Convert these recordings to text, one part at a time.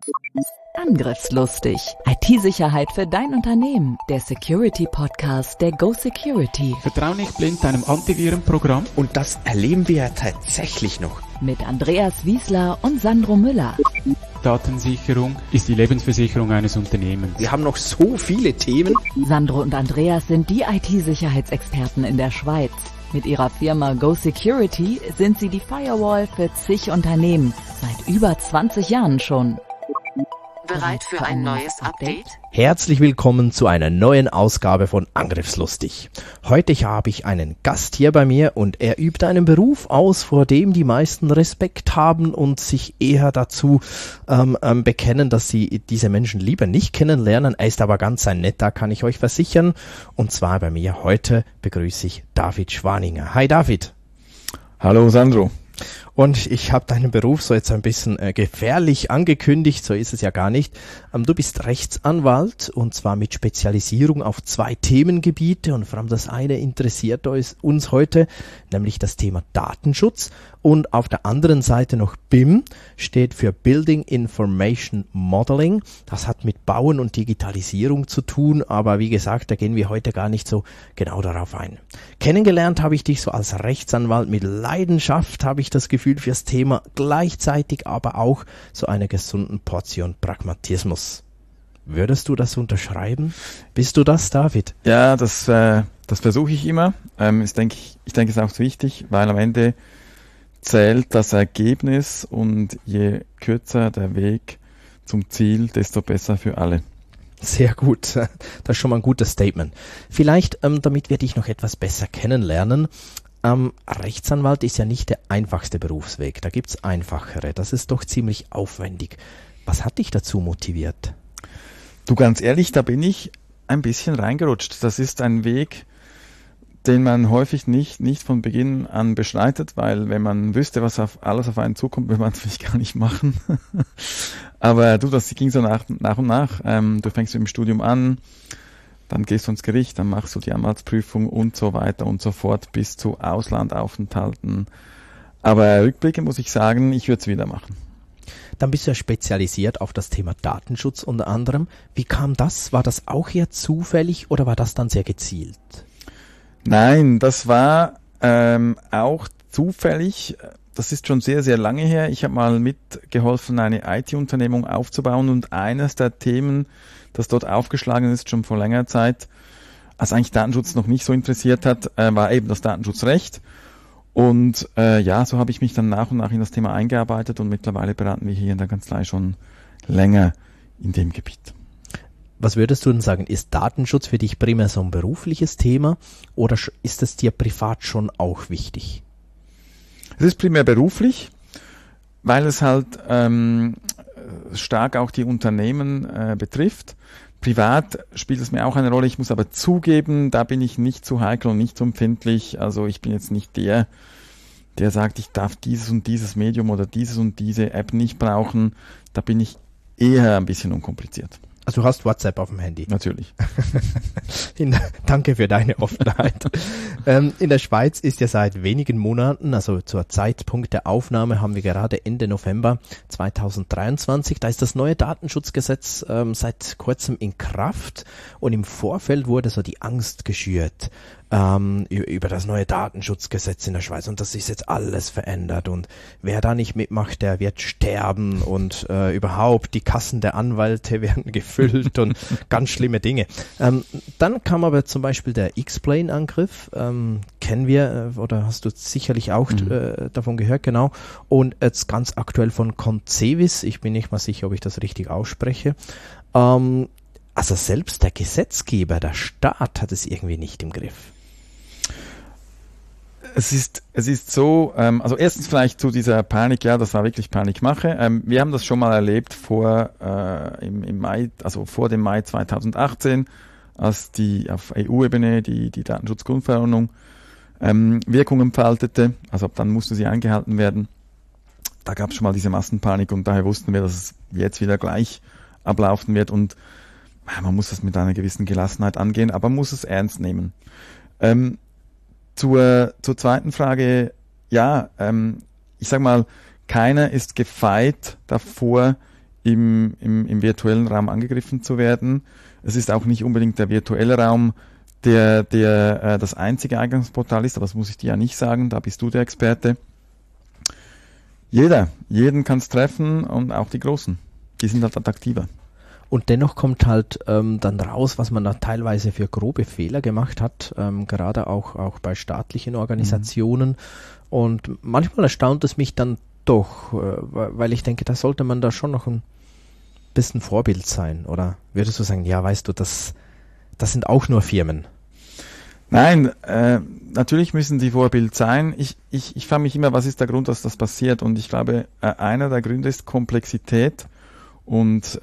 Angriffslustig. IT-Sicherheit für dein Unternehmen. Der Security-Podcast der Go Security. Vertrau nicht blind deinem Antivirenprogramm. Und das erleben wir ja tatsächlich noch. Mit Andreas Wiesler und Sandro Müller. Datensicherung ist die Lebensversicherung eines Unternehmens. Wir haben noch so viele Themen. Sandro und Andreas sind die IT-Sicherheitsexperten in der Schweiz. Mit ihrer Firma Go Security sind sie die Firewall für zig Unternehmen. Seit über 20 Jahren schon. Bereit für ein neues Update? Herzlich willkommen zu einer neuen Ausgabe von Angriffslustig. Heute habe ich einen Gast hier bei mir und er übt einen Beruf aus, vor dem die meisten Respekt haben und sich eher dazu bekennen, dass sie diese Menschen lieber nicht kennenlernen. Er ist aber ganz ein netter, kann ich euch versichern. Und zwar bei mir heute begrüße ich David Schwaninger. Hi David. Hallo Sandro. Und ich habe deinen Beruf so jetzt ein bisschen gefährlich angekündigt, so ist es ja gar nicht. Du bist Rechtsanwalt und zwar mit Spezialisierung auf 2 Themengebiete und vor allem das eine interessiert uns heute, nämlich das Thema Datenschutz. Und auf der anderen Seite noch BIM, steht für Building Information Modeling. Das hat mit Bauen und Digitalisierung zu tun, aber wie gesagt, da gehen wir heute gar nicht so genau darauf ein. Kennengelernt habe ich dich so als Rechtsanwalt mit Leidenschaft, habe ich das Gefühl, fürs Thema, gleichzeitig aber auch so einer gesunden Portion Pragmatismus. Würdest du das unterschreiben? Bist du das, David? Ja, das versuche ich immer. Ich denke, es ist auch wichtig, weil am Ende zählt das Ergebnis und je kürzer der Weg zum Ziel, desto besser für alle. Sehr gut, das ist schon mal ein gutes Statement. Vielleicht, damit wir dich noch etwas besser kennenlernen, Rechtsanwalt ist ja nicht der einfachste Berufsweg, da gibt's einfachere, das ist doch ziemlich aufwendig. Was hat dich dazu motiviert? Du, ganz ehrlich, da bin ich ein bisschen reingerutscht. Das ist ein Weg, den man häufig nicht von Beginn an beschreitet, weil wenn man wüsste, was alles auf einen zukommt, würde man es vielleicht gar nicht machen. Aber das ging so nach und nach. Du fängst mit dem Studium an, dann gehst du ins Gericht, dann machst du die Anwaltsprüfung und so weiter und so fort bis zu Auslandaufenthalten. Aber rückblickend muss ich sagen, ich würde es wieder machen. Dann bist du ja spezialisiert auf das Thema Datenschutz unter anderem. Wie kam das? War das auch eher zufällig oder war das dann sehr gezielt? Nein, das war auch zufällig. Das ist schon sehr, sehr lange her. Ich habe mal mitgeholfen, eine IT-Unternehmung aufzubauen und eines der Themen, das dort aufgeschlagen ist, schon vor längerer Zeit, als eigentlich Datenschutz noch nicht so interessiert hat, war eben das Datenschutzrecht. Und so habe ich mich dann nach und nach in das Thema eingearbeitet und mittlerweile beraten wir hier in der Kanzlei schon länger in dem Gebiet. Was würdest du denn sagen, ist Datenschutz für dich primär so ein berufliches Thema oder ist es dir privat schon auch wichtig? Es ist primär beruflich, weil es halt stark auch die Unternehmen betrifft. Privat spielt es mir auch eine Rolle. Ich muss aber zugeben, da bin ich nicht zu heikel und nicht zu empfindlich. Also ich bin jetzt nicht der sagt, ich darf dieses und dieses Medium oder dieses und diese App nicht brauchen. Da bin ich eher ein bisschen unkompliziert. Also du hast WhatsApp auf dem Handy? Natürlich. Danke für deine Offenheit. In der Schweiz ist ja seit wenigen Monaten, also zur Zeitpunkt der Aufnahme haben wir gerade Ende November 2023, da ist das neue Datenschutzgesetz seit kurzem in Kraft und im Vorfeld wurde so die Angst geschürt über das neue Datenschutzgesetz in der Schweiz und das ist jetzt alles verändert und wer da nicht mitmacht, der wird sterben und überhaupt die Kassen der Anwälte werden gefüllt und ganz schlimme Dinge. Dann kam aber zum Beispiel der X-Plane-Angriff, kennen wir oder hast du sicherlich auch davon gehört, genau, und jetzt ganz aktuell von Concevis, ich bin nicht mal sicher, ob ich das richtig ausspreche. Also selbst der Gesetzgeber, der Staat hat es irgendwie nicht im Griff. Es ist so, also erstens vielleicht zu dieser Panik, ja, das war wirklich Panikmache. Wir haben das schon mal erlebt vor im Mai, also vor dem Mai 2018, als die auf EU-Ebene die Datenschutzgrundverordnung Wirkung entfaltete, also dann musste sie eingehalten werden. Da gab es schon mal diese Massenpanik und daher wussten wir, dass es jetzt wieder gleich ablaufen wird und man muss das mit einer gewissen Gelassenheit angehen, aber man muss es ernst nehmen. Zur zweiten Frage, ja, ich sag mal, keiner ist gefeit davor, im virtuellen Raum angegriffen zu werden. Es ist auch nicht unbedingt der virtuelle Raum, der das einzige Eingangsportal ist, aber das muss ich dir ja nicht sagen, da bist du der Experte. Jeden kann es treffen und auch die Großen. Die sind halt attraktiver. Und dennoch kommt halt dann raus, was man da teilweise für grobe Fehler gemacht hat, gerade auch bei staatlichen Organisationen. Und manchmal erstaunt es mich dann doch, weil ich denke, da sollte man da schon noch ein bisschen Vorbild sein. Oder würdest du sagen, ja, weißt du, das sind auch nur Firmen? Nein, natürlich müssen die Vorbild sein. Ich frage mich immer, was ist der Grund, dass das passiert? Und ich glaube, einer der Gründe ist Komplexität und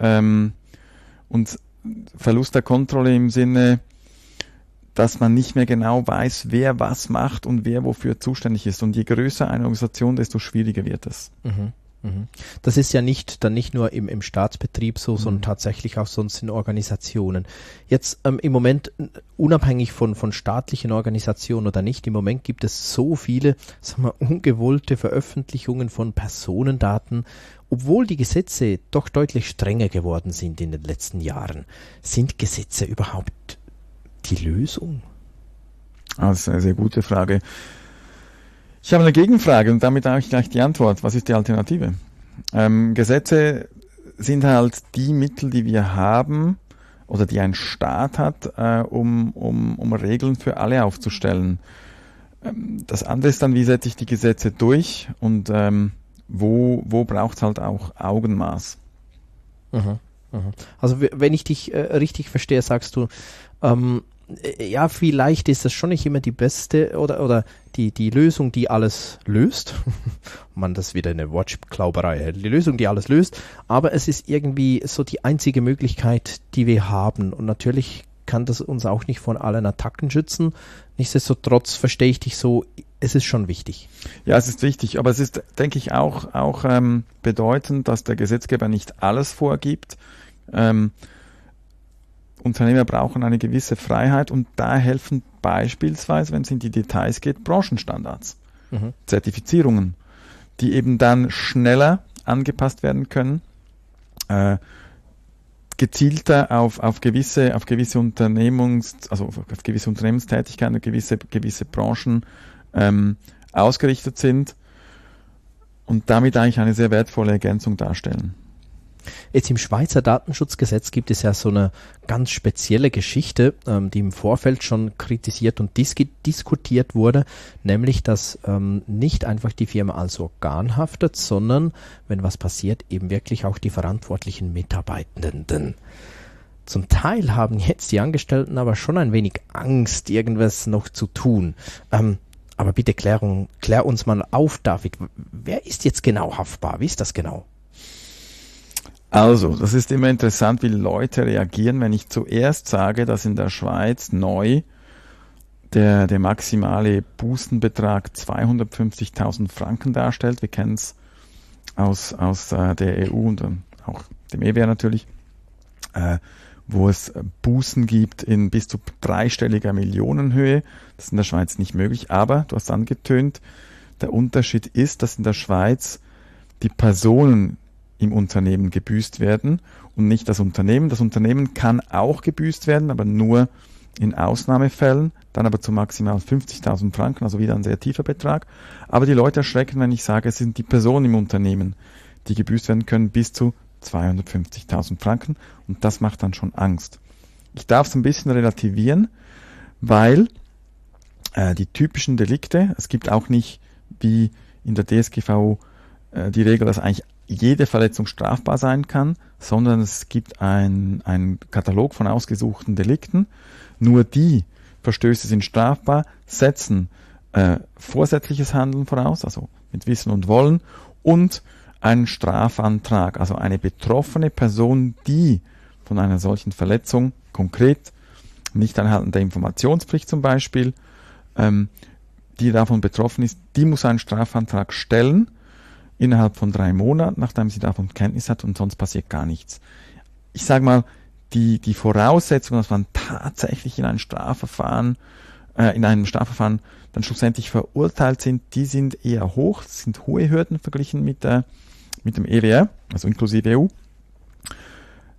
Verlust der Kontrolle im Sinne, dass man nicht mehr genau weiß, wer was macht und wer wofür zuständig ist. Und je größer eine Organisation, desto schwieriger wird es. Das ist ja nicht nur im Staatsbetrieb so, sondern tatsächlich auch sonst in Organisationen. Jetzt im Moment, unabhängig von staatlichen Organisationen oder nicht, im Moment gibt es so viele, sagen wir, ungewollte Veröffentlichungen von Personendaten, obwohl die Gesetze doch deutlich strenger geworden sind in den letzten Jahren. Sind Gesetze überhaupt die Lösung? Das ist eine sehr gute Frage. Ich habe eine Gegenfrage und damit habe ich gleich die Antwort. Was ist die Alternative? Gesetze sind halt die Mittel, die wir haben oder die ein Staat hat, um Regeln für alle aufzustellen. Das andere ist dann, wie setze ich die Gesetze durch und wo braucht es halt auch Augenmaß. Also wenn ich dich richtig verstehe, sagst du, ja, vielleicht ist das schon nicht immer die beste oder die Lösung, die alles löst. Man, das ist wieder eine Wortklauberei. Die Lösung, die alles löst. Aber es ist irgendwie so die einzige Möglichkeit, die wir haben. Und natürlich kann das uns auch nicht von allen Attacken schützen. Nichtsdestotrotz verstehe ich dich so, es ist schon wichtig. Ja, es ist wichtig. Aber es ist, denke ich, auch bedeutend, dass der Gesetzgeber nicht alles vorgibt. Unternehmer brauchen eine gewisse Freiheit und da helfen beispielsweise, wenn es in die Details geht, Branchenstandards, Zertifizierungen, die eben dann schneller angepasst werden können, gezielter auf gewisse Unternehmenstätigkeiten, gewisse Branchen ausgerichtet sind und damit eigentlich eine sehr wertvolle Ergänzung darstellen. Jetzt im Schweizer Datenschutzgesetz gibt es ja so eine ganz spezielle Geschichte, die im Vorfeld schon kritisiert und diskutiert wurde, nämlich, dass nicht einfach die Firma als Organ haftet, sondern, wenn was passiert, eben wirklich auch die verantwortlichen Mitarbeitenden. Zum Teil haben jetzt die Angestellten aber schon ein wenig Angst, irgendwas noch zu tun. Aber bitte klär uns mal auf, David. Wer ist jetzt genau haftbar? Wie ist das genau? Also, das ist immer interessant, wie Leute reagieren, wenn ich zuerst sage, dass in der Schweiz neu der maximale Bußenbetrag 250.000 Franken darstellt. Wir kennen es aus der EU und auch dem EWR natürlich, wo es Bußen gibt in bis zu dreistelliger Millionenhöhe. Das ist in der Schweiz nicht möglich, aber du hast angetönt, der Unterschied ist, dass in der Schweiz die Personen im Unternehmen gebüßt werden und nicht das Unternehmen. Das Unternehmen kann auch gebüßt werden, aber nur in Ausnahmefällen, dann aber zu maximal 50.000 Franken, also wieder ein sehr tiefer Betrag. Aber die Leute erschrecken, wenn ich sage, es sind die Personen im Unternehmen, die gebüßt werden können, bis zu 250.000 Franken und das macht dann schon Angst. Ich darf es ein bisschen relativieren, weil die typischen Delikte, es gibt auch nicht wie in der DSGVO die Regel, dass eigentlich jede Verletzung strafbar sein kann, sondern es gibt einen Katalog von ausgesuchten Delikten. Nur die Verstöße sind strafbar, setzen vorsätzliches Handeln voraus, also mit Wissen und Wollen, und einen Strafantrag, also eine betroffene Person, die von einer solchen Verletzung konkret nicht einhalten der Informationspflicht zum Beispiel, die davon betroffen ist, die muss einen Strafantrag stellen, innerhalb von 3 Monaten, nachdem sie davon Kenntnis hat, und sonst passiert gar nichts. Ich sage mal, die Voraussetzung, dass man tatsächlich in einem Strafverfahren dann schlussendlich verurteilt sind, die sind eher hoch, das sind hohe Hürden verglichen mit dem EWR, also inklusive EU.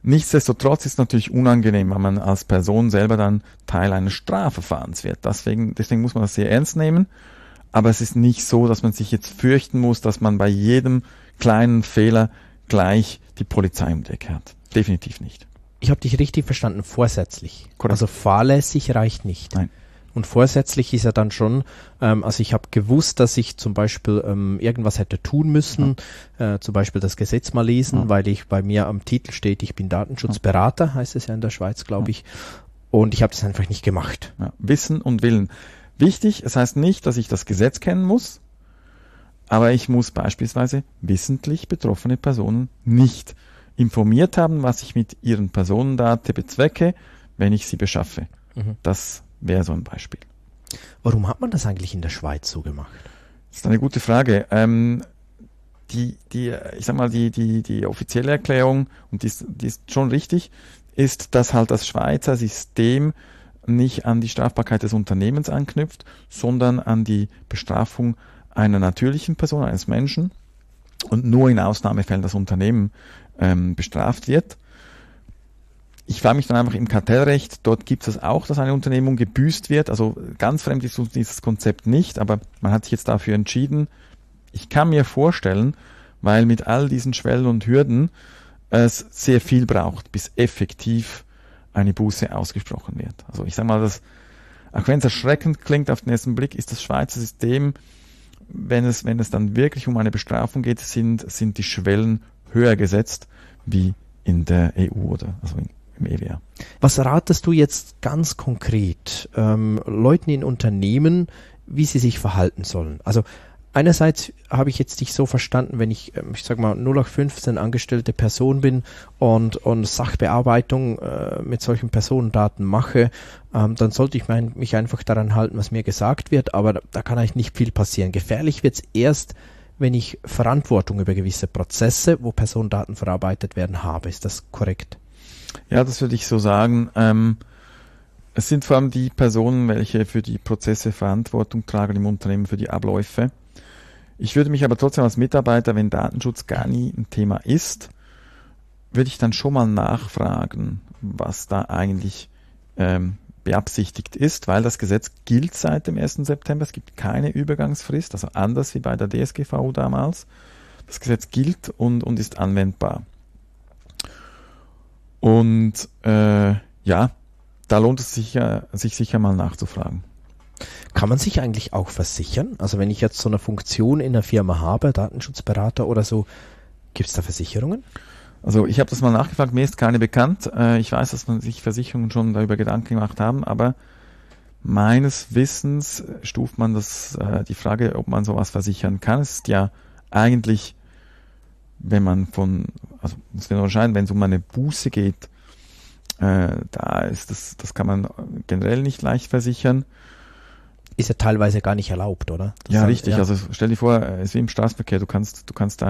Nichtsdestotrotz ist es natürlich unangenehm, wenn man als Person selber dann Teil eines Strafverfahrens wird. Deswegen muss man das sehr ernst nehmen. Aber es ist nicht so, dass man sich jetzt fürchten muss, dass man bei jedem kleinen Fehler gleich die Polizei um die Ecke hat. Definitiv nicht. Ich habe dich richtig verstanden, vorsätzlich. Korrekt. Also fahrlässig reicht nicht. Nein. Und vorsätzlich ist ja dann schon, also ich habe gewusst, dass ich zum Beispiel irgendwas hätte tun müssen, zum Beispiel das Gesetz mal lesen, weil bei mir am Titel steht, ich bin Datenschutzberater, heißt es ja in der Schweiz, glaube ich. Und ich habe das einfach nicht gemacht. Ja. Wissen und Willen. Wichtig, es heißt nicht, dass ich das Gesetz kennen muss, aber ich muss beispielsweise wissentlich betroffene Personen nicht informiert haben, was ich mit ihren Personendaten bezwecke, wenn ich sie beschaffe. Das wäre so ein Beispiel. Warum hat man das eigentlich in der Schweiz so gemacht? Das ist eine gute Frage. Ich sag mal, die offizielle Erklärung, und die ist schon richtig, ist, dass halt das Schweizer System nicht an die Strafbarkeit des Unternehmens anknüpft, sondern an die Bestrafung einer natürlichen Person, eines Menschen, und nur in Ausnahmefällen das Unternehmen bestraft wird. Ich frage mich dann einfach im Kartellrecht, dort gibt es auch, dass eine Unternehmung gebüßt wird. Also ganz fremd ist uns dieses Konzept nicht, aber man hat sich jetzt dafür entschieden. Ich kann mir vorstellen, weil mit all diesen Schwellen und Hürden es sehr viel braucht, bis effektiv eine Buße ausgesprochen wird. Also ich sage mal, auch wenn es erschreckend klingt auf den ersten Blick, ist das Schweizer System, wenn es dann wirklich um eine Bestrafung geht, sind die Schwellen höher gesetzt wie in der EU oder also im EWR. Was ratest du jetzt ganz konkret Leuten in Unternehmen, wie sie sich verhalten sollen? Also einerseits habe ich jetzt dich so verstanden, wenn ich sag mal 0815 angestellte Person bin und Sachbearbeitung mit solchen Personendaten mache, dann sollte ich mich einfach daran halten, was mir gesagt wird, aber da kann eigentlich nicht viel passieren. Gefährlich wird es erst, wenn ich Verantwortung über gewisse Prozesse, wo Personendaten verarbeitet werden, habe. Ist das korrekt? Ja, das würde ich so sagen. Es sind vor allem die Personen, welche für die Prozesse Verantwortung tragen im Unternehmen, für die Abläufe. Ich würde mich aber trotzdem als Mitarbeiter, wenn Datenschutz gar nie ein Thema ist, würde ich dann schon mal nachfragen, was da eigentlich beabsichtigt ist, weil das Gesetz gilt seit dem 1. September. Es gibt keine Übergangsfrist, also anders wie bei der DSGVO damals. Das Gesetz gilt und ist anwendbar. Und da lohnt es sich sicher mal nachzufragen. Kann man sich eigentlich auch versichern? Also wenn ich jetzt so eine Funktion in der Firma habe, Datenschutzberater oder so, gibt es da Versicherungen? Also ich habe das mal nachgefragt, mir ist keine bekannt. Ich weiß, dass man sich Versicherungen schon darüber Gedanken gemacht haben, aber meines Wissens stuft man die Frage, ob man sowas versichern kann. Es ist ja eigentlich, wenn man muss man unterscheiden, wenn es um eine Buße geht, da ist das kann man generell nicht leicht versichern. Ist ja teilweise gar nicht erlaubt, oder? Ja, richtig. Ja. Also stell dir vor, es ist wie im Straßenverkehr. Du kannst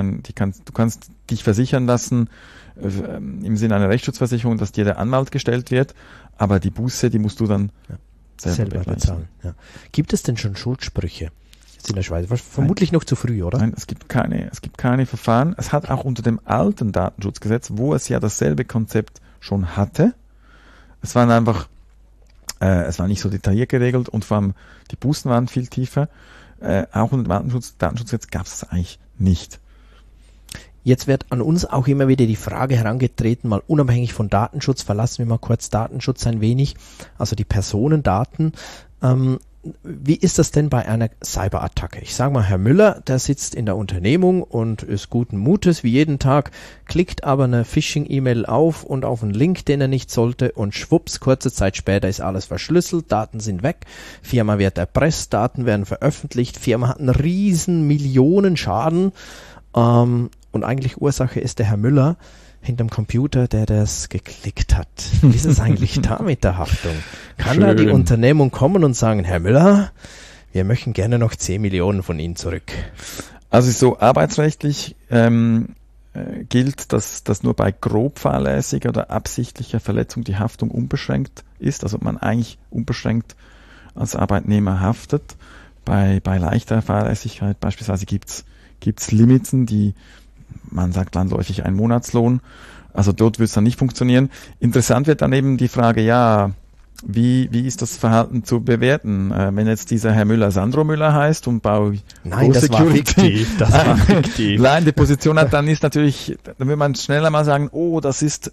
dich versichern lassen im Sinne einer Rechtsschutzversicherung, dass dir der Anwalt gestellt wird, aber die Buße, die musst du dann selber bezahlen. Ja. Gibt es denn schon Schuldsprüche jetzt in der Schweiz? Vermutlich noch zu früh, oder? Nein, es gibt keine Verfahren. Es hat auch unter dem alten Datenschutzgesetz, wo es ja dasselbe Konzept schon hatte, es war nicht so detailliert geregelt und vor allem die Bußen waren viel tiefer. Auch unter dem Datenschutzgesetz gab es eigentlich nicht. Jetzt wird an uns auch immer wieder die Frage herangetreten, mal unabhängig von Datenschutz, verlassen wir mal kurz Datenschutz ein wenig, also die Personendaten. Wie ist das denn bei einer Cyberattacke? Ich sage mal, Herr Müller, der sitzt in der Unternehmung und ist guten Mutes wie jeden Tag, klickt aber eine Phishing-E-Mail auf und auf einen Link, den er nicht sollte und schwupps, kurze Zeit später ist alles verschlüsselt, Daten sind weg, Firma wird erpresst, Daten werden veröffentlicht, Firma hat einen riesen Millionenschaden und eigentlich Ursache ist der Herr Müller hinterm Computer, der das geklickt hat. Wie ist es eigentlich da mit der Haftung? Kann da die Unternehmung kommen und sagen, Herr Müller, wir möchten gerne noch 10 Millionen von Ihnen zurück? Also so arbeitsrechtlich gilt, dass nur bei grob fahrlässiger oder absichtlicher Verletzung die Haftung unbeschränkt ist, also man eigentlich unbeschränkt als Arbeitnehmer haftet. Bei leichter Fahrlässigkeit beispielsweise gibt's Limiten, die man sagt landläufig ein Monatslohn. Also dort wird es dann nicht funktionieren. Interessant wird dann eben die Frage, ja, wie ist das Verhalten zu bewerten? Wenn jetzt dieser Herr Müller Sandro Müller heißt und Nein, das war fiktiv. Das war fiktiv. Die Position hat, dann ist natürlich, dann will man schneller mal sagen, oh, das ist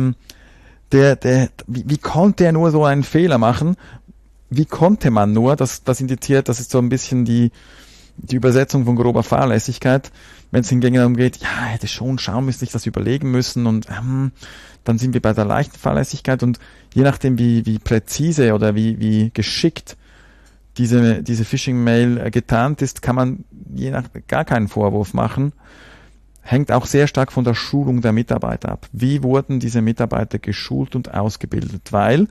wie konnte er nur so einen Fehler machen? Wie konnte man nur? Das indiziert, das ist so ein bisschen die Übersetzung von grober Fahrlässigkeit. Wenn es hingegen darum geht, ja, hätte schon schauen müssen, sich das überlegen müssen und dann sind wir bei der leichten Fahrlässigkeit und je nachdem wie präzise oder wie geschickt diese Phishing-Mail getarnt ist, kann man gar keinen Vorwurf machen. Hängt auch sehr stark von der Schulung der Mitarbeiter ab. Wie wurden diese Mitarbeiter geschult und ausgebildet? Weil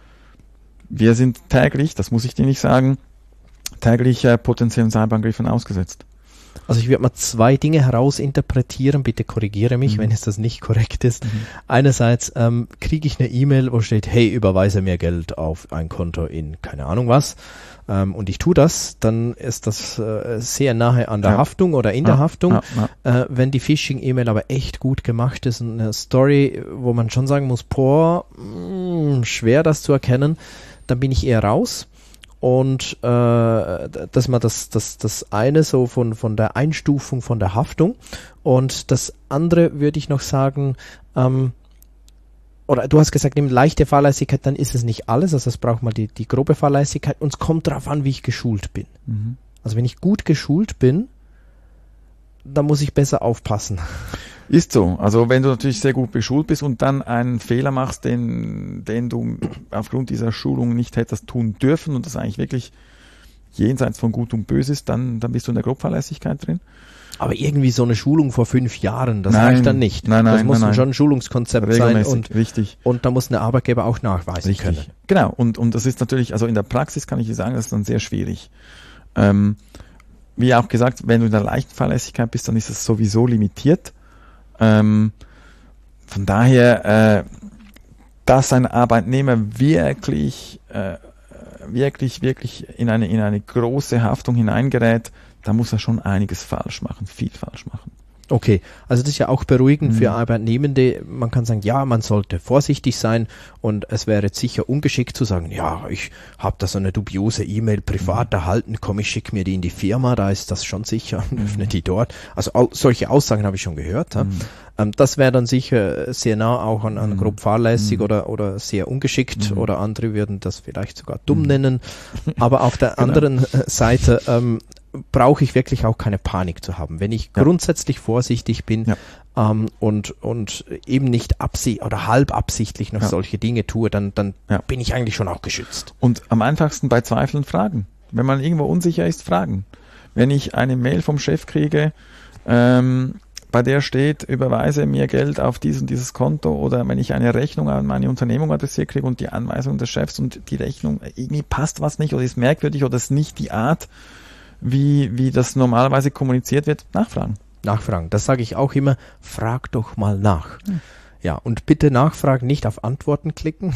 wir sind täglich, das muss ich dir nicht sagen, täglich potenziellen Cyberangriffen ausgesetzt. Also ich würde mal 2 Dinge herausinterpretieren, bitte korrigiere mich, wenn es das nicht korrekt ist. Einerseits kriege ich eine E-Mail, wo steht, hey, überweise mir Geld auf ein Konto in keine Ahnung was, und ich tue das, dann ist das sehr nahe an der Haftung oder in der Haftung. Wenn die Phishing-E-Mail aber echt gut gemacht ist und eine Story, wo man schon sagen muss, schwer das zu erkennen, dann bin ich eher raus. Und dass man das eine so von der Einstufung von der Haftung und das andere würde ich noch sagen, oder du hast gesagt, eben leichte Fahrlässigkeit, dann ist es nicht alles, also es braucht mal die grobe Fahrlässigkeit und es kommt darauf an, wie ich geschult bin. Also wenn ich gut geschult bin, dann muss ich besser aufpassen. Ist so. Also wenn du natürlich sehr gut beschult bist und dann einen Fehler machst, den du aufgrund dieser Schulung nicht hättest tun dürfen und das eigentlich wirklich jenseits von Gut und Böse ist, dann bist du in der Grobfahrlässigkeit drin. Aber irgendwie so eine Schulung vor 5 Jahren, das reicht dann nicht. Das muss schon ein Schulungskonzept sein und da muss ein Arbeitgeber auch nachweisen können. Genau. Und das ist natürlich, also in der Praxis kann ich dir sagen, das ist dann sehr schwierig. Wie auch gesagt, wenn du in der leichten Fahrlässigkeit bist, dann ist es sowieso limitiert. Von daher, dass ein Arbeitnehmer wirklich in eine große Haftung hineingerät, da muss er schon einiges falsch machen, viel falsch machen. Okay, also das ist ja auch beruhigend für Arbeitnehmende. Man kann sagen, ja, man sollte vorsichtig sein und es wäre jetzt sicher ungeschickt zu sagen, ja, ich habe da so eine dubiose E-Mail privat erhalten, komm, ich schicke mir die in die Firma, da ist das schon sicher und öffne die dort. Also solche Aussagen habe ich schon gehört. Das wäre dann sicher sehr nah auch an grob fahrlässig oder sehr ungeschickt oder andere würden das vielleicht sogar dumm nennen. Aber auf der anderen Seite brauche ich wirklich auch keine Panik zu haben. Wenn ich grundsätzlich vorsichtig bin und eben nicht halb absichtlich noch solche Dinge tue, dann bin ich eigentlich schon auch geschützt. Und am einfachsten bei Zweifeln fragen. Wenn man irgendwo unsicher ist, fragen. Wenn ich eine Mail vom Chef kriege, bei der steht, überweise mir Geld auf dieses Konto, oder wenn ich eine Rechnung an meine Unternehmung adressiert kriege und die Anweisung des Chefs und die Rechnung, irgendwie passt was nicht oder ist merkwürdig oder ist nicht die Art, wie das normalerweise kommuniziert wird, nachfragen. Nachfragen, das sage ich auch immer, frag doch mal nach. Ja, und bitte nachfragen, nicht auf Antworten klicken.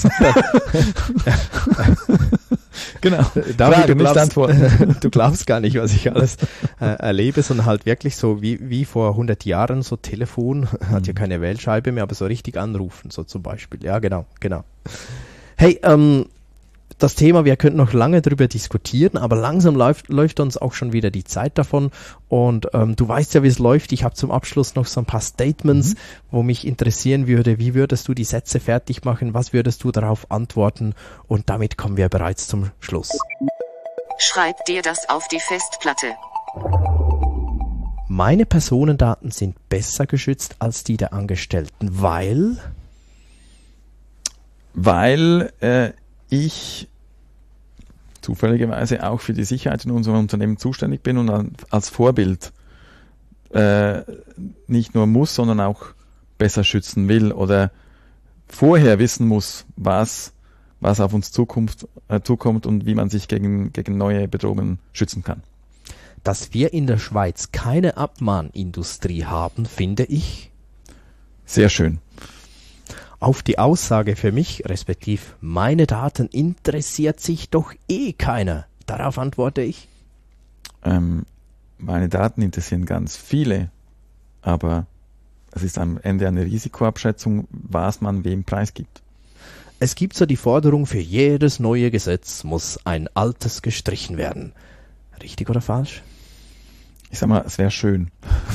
Genau, David, nicht antworten. Du glaubst gar nicht, was ich alles erlebe, sondern halt wirklich so wie vor 100 Jahren, so Telefon, hat ja keine Wählscheibe mehr, aber so richtig anrufen, so zum Beispiel. Ja, genau. Hey, das Thema, wir könnten noch lange drüber diskutieren, aber langsam läuft uns auch schon wieder die Zeit davon und du weißt ja, wie es läuft. Ich habe zum Abschluss noch so ein paar Statements, wo mich interessieren würde, wie würdest du die Sätze fertig machen, was würdest du darauf antworten und damit kommen wir bereits zum Schluss. Schreib dir das auf die Festplatte. Meine Personendaten sind besser geschützt als die der Angestellten, weil ich zufälligerweise auch für die Sicherheit in unserem Unternehmen zuständig bin und als Vorbild nicht nur muss, sondern auch besser schützen will oder vorher wissen muss, was auf uns zukommt und wie man sich gegen neue Bedrohungen schützen kann. Dass wir in der Schweiz keine Abmahnindustrie haben, finde ich sehr schön. Auf die Aussage für mich, respektiv meine Daten, interessiert sich doch keiner. Darauf antworte ich. Meine Daten interessieren ganz viele, aber Es ist am Ende eine Risikoabschätzung, was man wem preisgibt. Es gibt so die Forderung, für jedes neue Gesetz muss ein altes gestrichen werden. Richtig oder falsch? Ich sag mal, es wäre schön.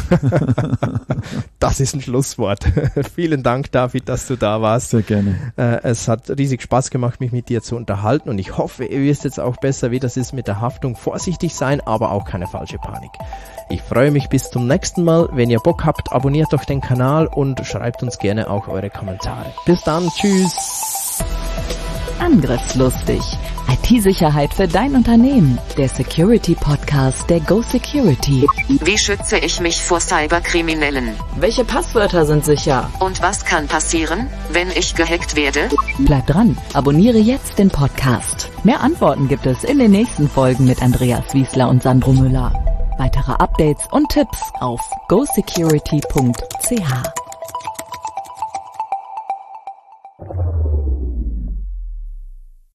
Das ist ein Schlusswort. Vielen Dank, David, dass du da warst. Sehr gerne. Es hat riesig Spaß gemacht, mich mit dir zu unterhalten und ich hoffe, ihr wisst jetzt auch besser, wie das ist mit der Haftung. Vorsichtig sein, aber auch keine falsche Panik. Ich freue mich bis zum nächsten Mal. Wenn ihr Bock habt, abonniert doch den Kanal und schreibt uns gerne auch eure Kommentare. Bis dann, tschüss. Angriffslustig. IT-Sicherheit für dein Unternehmen. Der Security-Podcast der Go Security. Wie schütze ich mich vor Cyberkriminellen? Welche Passwörter sind sicher? Und was kann passieren, wenn ich gehackt werde? Bleib dran, abonniere jetzt den Podcast. Mehr Antworten gibt es in den nächsten Folgen mit Andreas Wiesler und Sandro Müller. Weitere Updates und Tipps auf gosecurity.ch.